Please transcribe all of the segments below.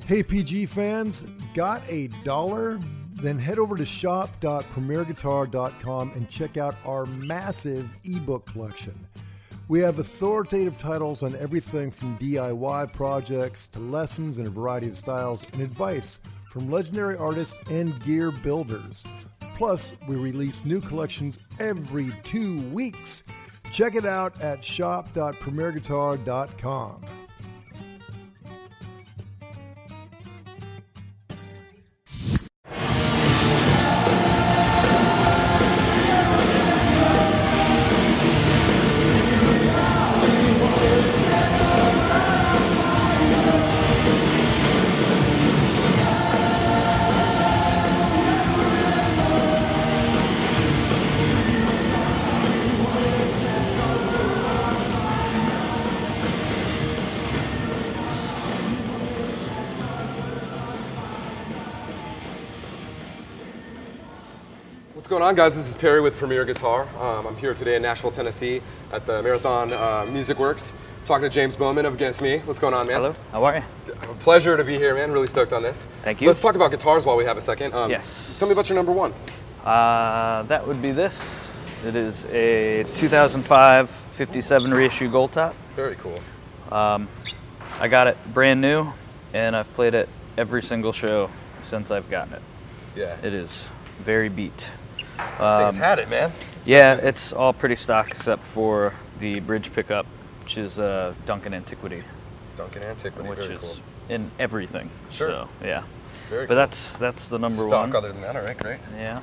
Hey PG fans, got a dollar? Then head over to shop.premierguitar.com and check out our massive ebook collection. We have authoritative titles on everything from DIY projects to lessons in a variety of styles and advice from legendary artists and gear builders. Plus, we release new collections every 2 weeks. Check it out at shop.premierguitar.com. What's going on, guys? This is Perry with Premier Guitar. I'm here today in Nashville, Tennessee at the Marathon Music Works, talking to James Bowman of Against Me. What's going on, man? Hello, how are you? A pleasure to be here, man. Really stoked on this. Thank you. Let's talk about guitars while we have a second. Yes. Tell me about your number one. That would be this. It is a 2005 57 reissue Gold Top. Very cool. I got it brand new, and I've played it every single show since I've gotten it. Yeah. It is very beat. I think it's had it, man. It's all pretty stock except for the bridge pickup, which is Duncan Antiquity. Duncan Antiquity, which very is cool. in everything. Sure. So, yeah. Very but cool. that's the number Stock one. other than that, all right, great. Yeah.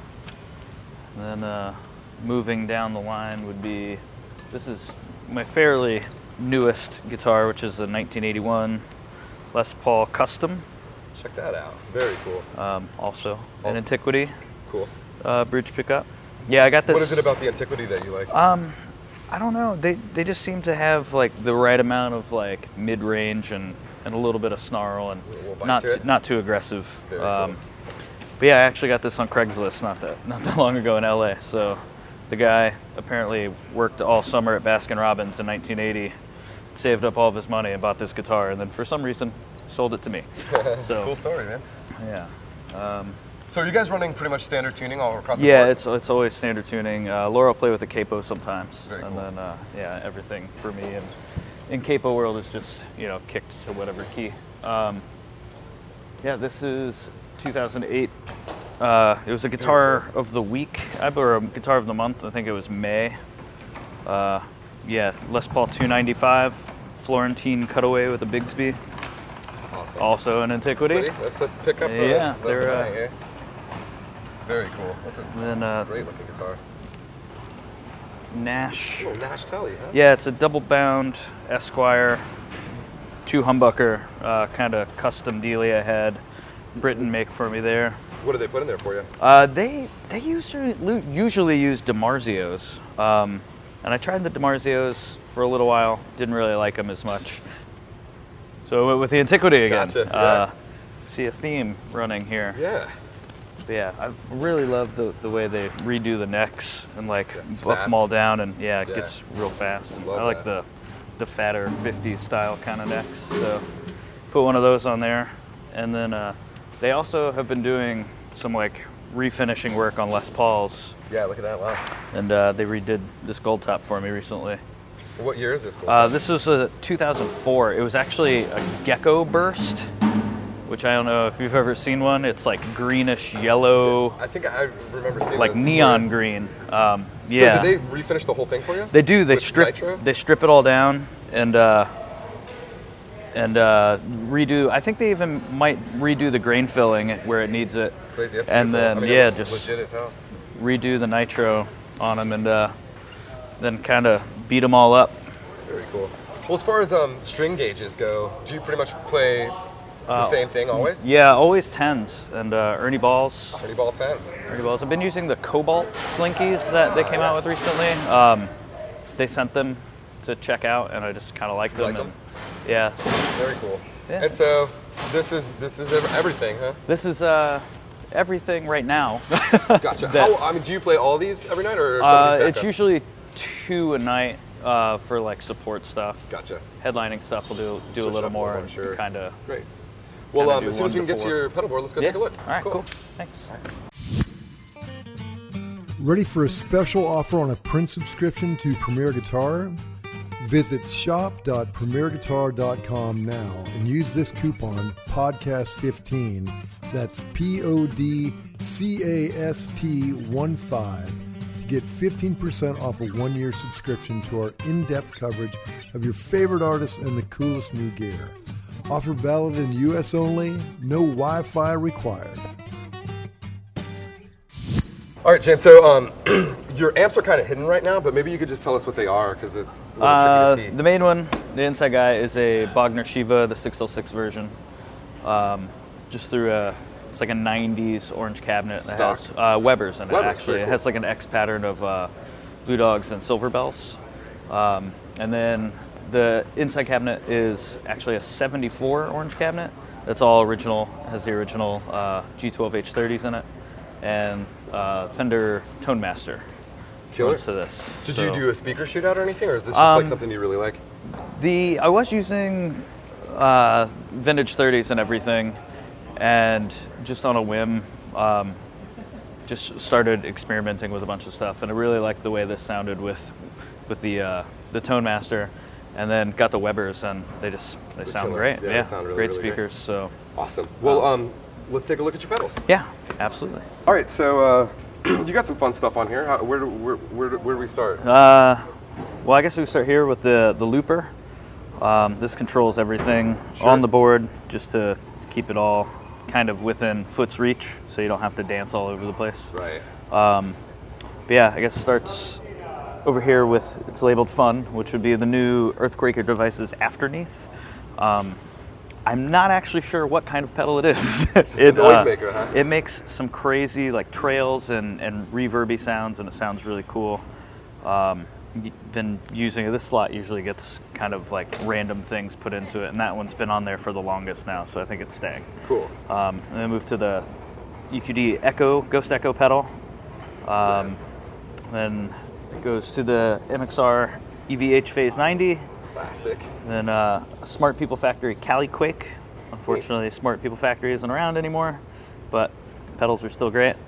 And then moving down the line would be, this is my fairly newest guitar, which is a 1981 Les Paul Custom. Check that out. Very cool. Also an Antiquity. Cool. Bridge pickup. Yeah, I got this. What is it about the Antiquity that you like? I don't know. They just seem to have like the right amount of like mid-range and a little bit of snarl and not too aggressive. Very cool. But yeah, I actually got this on Craigslist not that long ago in LA. So the guy apparently worked all summer at Baskin Robbins in 1980, saved up all of his money and bought this guitar, and then for some reason sold it to me. So cool story, man. Yeah. So are you guys running pretty much standard tuning all across the Yeah, board? it's always standard tuning. Laura will play with the capo sometimes. Very and cool. then yeah, everything for me and in capo world is just, kicked to whatever key. Yeah, this is 2008. It was a guitar of the week, or a guitar of the month. I think it was May. Yeah, Les Paul 295, Florentine cutaway with a Bigsby. Awesome. Also an Antiquity. That's a pickup. Yeah, they're very cool. That's a then great looking guitar. Nash. Oh, Nash Telly, huh? Yeah, it's a double bound Esquire, 2 humbucker, kind of custom Delia head. Britain make for me there. What do they put in there for you? They usually use DiMarzios, and I tried the DiMarzios for a little while. Didn't really like them as much. So I went with the Antiquity again. Gotcha. Yeah. See a theme running here. Yeah. But yeah, I really love the way they redo the necks and like buff fast. them all down, and it gets real fast. Love I like that. the fatter 50s style kind of necks. So put one of those on there, and then they also have been doing some like refinishing work on Les Pauls. Yeah, look at that, wow. And they redid this Gold Top for me recently. What year is this Gold Top? This was a 2004. It was actually a Gecko Burst, which I don't know if you've ever seen one. It's like greenish yellow, I think I remember seeing like those neon before. green. So Yeah. did they refinish the whole thing for you? They do. They With strip nitro? it all down and redo. I think they even might redo the grain filling where it needs it. Crazy, that's And beautiful. then I mean, it yeah, looks just legit as hell. redo the nitro on them and then kind of beat them all up. Very cool. Well, as far as string gauges go, do you pretty much play the same thing always? Yeah, always 10s and Ernie Balls. Ernie Ball 10s. Ernie Balls. I've been using the Cobalt Slinkies that they came out with recently. They sent them to check out, and I just kind of liked them. Liked them? Yeah. Very cool. Yeah. And so this is everything, huh? This is everything right now. Gotcha. Do you play all these every night, or some of these It's backups? usually 2 a night for like support stuff. Gotcha. Headlining stuff we'll do a Switch little up more more, and sure. kind of. Great. Well, kinda do as soon as we 1 can to get to 4. your pedal board, let's go Yeah. take a look. All right, cool. Thanks. Ready for a special offer on a print subscription to Premier Guitar? Visit shop.premierguitar.com now and use this coupon podcast15. That's PODCAST15 to get 15% off a 1-year subscription to our in-depth coverage of your favorite artists and the coolest new gear. Offer valid in US only, no Wi-Fi required. All right, James. So your amps are kind of hidden right now, but maybe you could just tell us what they are because it's a little tricky to see. The main one, the inside guy, is a Bogner Shiva, the 606 version. Just through it's like a 90s orange cabinet that Stock. has Weber's in it, Weber's, actually. very It cool. has like an X pattern of Blue Dogs and Silver Bells. And then the inside cabinet is actually a 74 orange cabinet. That's all original, has the original G12H30s in it. And Fender Tone Master. Killer. runs to this. Did So- you do a speaker shootout or anything, or is this just like something you really like? I was using vintage 30s and everything, and just on a whim, just started experimenting with a bunch of stuff, and I really liked the way this sounded with the Tone Master, and then got the Webers, and they sound killer. great. Yeah, they sound really, great really great. speakers. So Awesome. Well, let's take a look at your pedals. yeah, absolutely. All right, so you got some fun stuff on here. Where do we start? Well, I guess we start here with the looper. This controls everything on the board, just to keep it all kind of within foot's reach, so you don't have to dance all over the place. Right. But yeah, I guess it starts over here with, it's labeled Fun, which would be the new Earthquaker Devices Afterneath. I'm not actually sure what kind of pedal it is. Just a noisemaker, huh? It makes some crazy like trails and reverby sounds, and it sounds really cool. Been using it. This slot usually gets kind of like random things put into it, and that one's been on there for the longest now, so I think it's staying. Cool. And then move to the EQD Echo, Ghost Echo pedal. Then it goes to the MXR EVH Phase 90. Classic. Then Smart People Factory Cali Quake. Unfortunately, Smart People Factory isn't around anymore, but pedals are still great.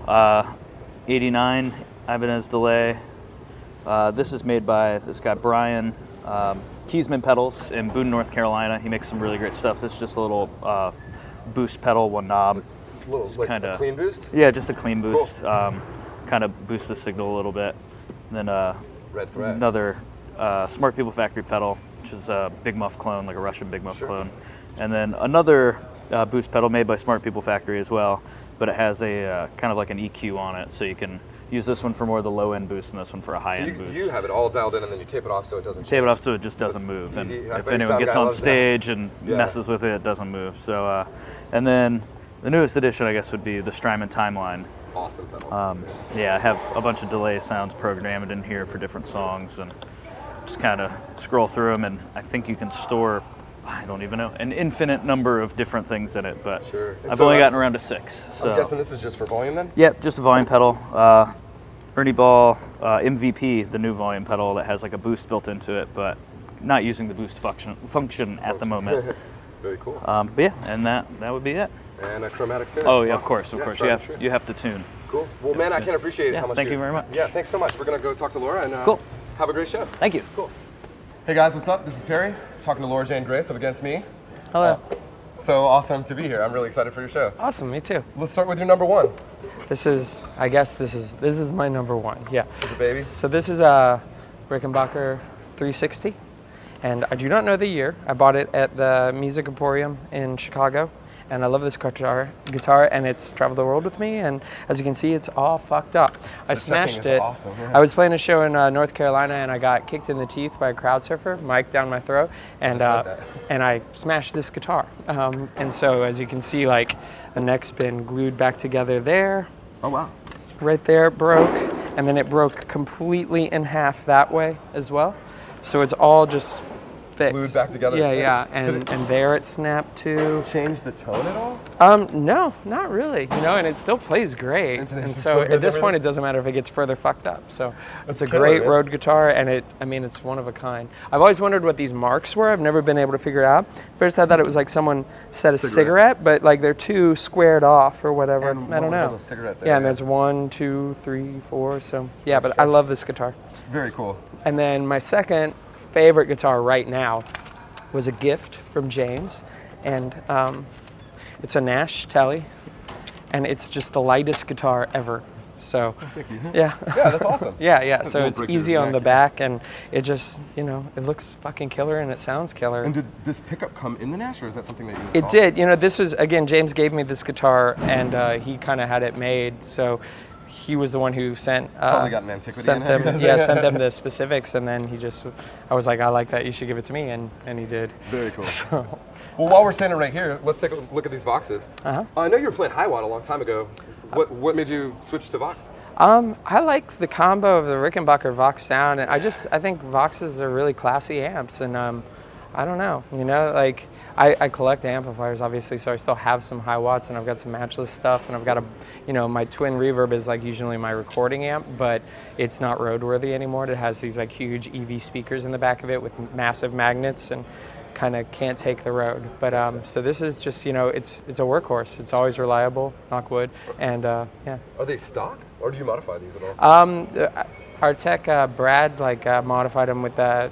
89 Ibanez delay. This is made by this guy Brian Kiesman Pedals in Boone, North Carolina. He makes some really great stuff. This is just a little boost pedal, one knob. A little like kinda- a clean boost. Yeah, just a clean boost. Kind of boost the signal a little bit. And then Red Thread. another Smart People Factory pedal, which is a Big Muff clone, like a Russian Big Muff Sure. clone. And then another boost pedal made by Smart People Factory as well, but it has a kind of like an EQ on it, so you can use this one for more of the low-end boost and this one for a So high-end boost. you have it all dialed in, and then you tape it off so it doesn't Tape it change. off so it just doesn't That's move. And easy. I if bet your anyone sound gets guy on loves that. stage and Yeah. messes with it, it doesn't move. So, and then the newest addition, I guess, would be the Strymon Timeline. Awesome pedal. Yeah, I have a bunch of delay sounds programmed in here for different songs, and just kind of scroll through them, and I think you can store, I don't even know, an infinite number of different things in it, but Sure. And I've so, only gotten around to 6. So. I'm guessing this is just for volume then? Yep, just a volume pedal. Ernie Ball MVP, the new volume pedal that has like a boost built into it, but not using the boost function at the moment. Very cool. But yeah, and that would be it. And a chromatic tuner. Oh yeah, of Awesome. course, Yeah, you tried and have true. you have to tune. Cool. Well, man, I can appreciate Yeah, how much thank you very much. Yeah, thanks so much. We're going to go talk to Laura and Cool. have a great show. Thank you. Cool. Hey guys, what's up? This is Perry, talking to Laura Jane Grace of Against Me. Hello. So awesome to be here. I'm really excited for your show. Awesome, me too. Let's start with your number one. This is my number one. Yeah. The baby. So this is a Rickenbacker 360, and I do not know the year. I bought it at the Music Emporium in Chicago, and I love this guitar, and it's traveled the world with me. And as you can see, it's all fucked up. I smashed checking is it. awesome, yeah. I was playing a show in North Carolina, and I got kicked in the teeth by a crowd surfer, mic down my throat, and just read that. and I smashed this guitar. And so, as you can see, like the neck's been glued back together there. Oh wow. Right there it broke, and then it broke completely in half that way as well. So it's all just fixed. Glued back together. Yeah, and yeah, fixed. and there it snapped too. Change the tone at all? No, not really. You know, and it still plays great. And Intonation's so still good at this and point, it doesn't matter if it gets further fucked up. So it's a killer, great man. road guitar, and it's one of a kind. I've always wondered what these marks were. I've never been able to figure it out. First, I thought it was like someone set a cigarette, but like they're two squared off or whatever. And I don't one know. little cigarette there, Yeah, and yeah. there's 1, 2, 3, 4. So yeah, but I love this guitar. Very cool. And then my second favorite guitar right now was a gift from James, and it's a Nash Telly, and it's just the lightest guitar ever. So, yeah. Yeah, that's awesome. yeah. So won't it's break your easy on neck, the yeah. back, and it just, you know, it looks fucking killer and it sounds killer. And did this pickup come in the Nash, or is that something that you It installed? did. You know, this is, again, James gave me this guitar, and he kind of had it made, so he was the one who sent Probably got an antiquity sent in it. them sent them the specifics, and then I was like, I like that, you should give it to me, and he did. Very cool. So, Well, while we're standing right here, let's take a look at these Voxes. Uh-huh. I know you were playing Hiwatt a long time ago. What made you switch to Vox? I like the combo of the Rickenbacker Vox sound, and I think Voxes are really classy amps, and I don't know, you know, like I collect amplifiers obviously, so I still have some Hiwatts, and I've got some Matchless stuff, and I've got my twin reverb is like usually my recording amp, but it's not roadworthy anymore. It has these like huge EV speakers in the back of it with massive magnets, and kind of can't take the road. But so this is just, it's a workhorse. It's always reliable, knock wood, and yeah. Are they stock, or do you modify these at all? Our tech Brad modified them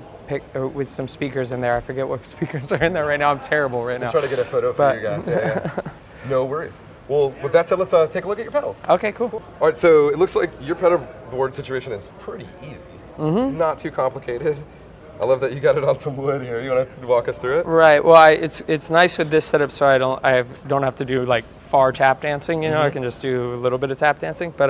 with some speakers in there. I forget what speakers are in there right now. I'm terrible right now. I'm trying to get a photo for you guys. Yeah. No worries. Well, with that said, let's take a look at your pedals. Okay, cool. All right, so it looks like your pedal board situation is pretty easy. Mm-hmm. It's not too complicated. I love that you got it on some wood here. You want to walk us through it? Right. Well, it's nice with this setup, so I don't have to do like far tap dancing. I can just do a little bit of tap dancing. But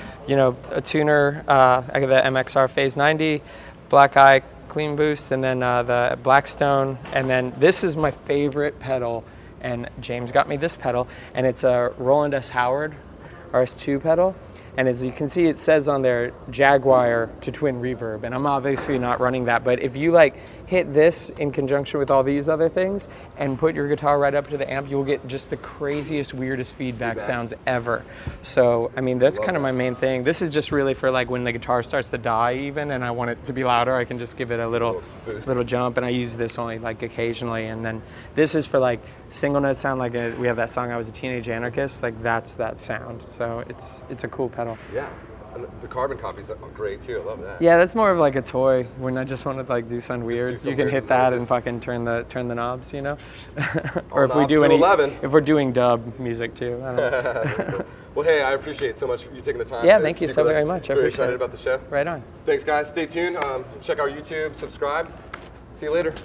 a tuner. I got the MXR Phase 90, Black Eye Clean Boost, and then the Blackstone, and then this is my favorite pedal. And James got me this pedal, and it's a Roland S. Howard RS2 pedal. And as you can see, it says on there, Jaguar to twin reverb. And I'm obviously not running that, but if you hit this in conjunction with all these other things and put your guitar right up to the amp, you'll get just the craziest, weirdest feedback sounds ever. So, I mean, that's kind of my main thing. This is just really for when the guitar starts to die even and I want it to be louder, I can just give it a little jump, and I use this only occasionally. And then this is for single note sound, we have that song, I Was a Teenage Anarchist, that's that sound. So it's a cool pedal. Yeah, and the carbon copies are great too. I love that. Yeah, that's more of a toy when I just want to do something weird. some You can weird hit that noises. and fucking turn the knobs, or if All we knobs do to any, 11. if we're doing dub music too. I don't know. Well, hey, I appreciate so much you taking the time. Yeah, to thank you speak so with us. very much. I Very appreciate excited it. about the show. Right on. Thanks, guys. Stay tuned. Check our YouTube. Subscribe. See you later.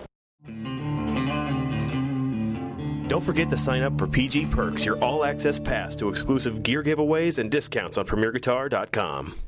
Don't forget to sign up for PG Perks, your all-access pass to exclusive gear giveaways and discounts on PremierGuitar.com.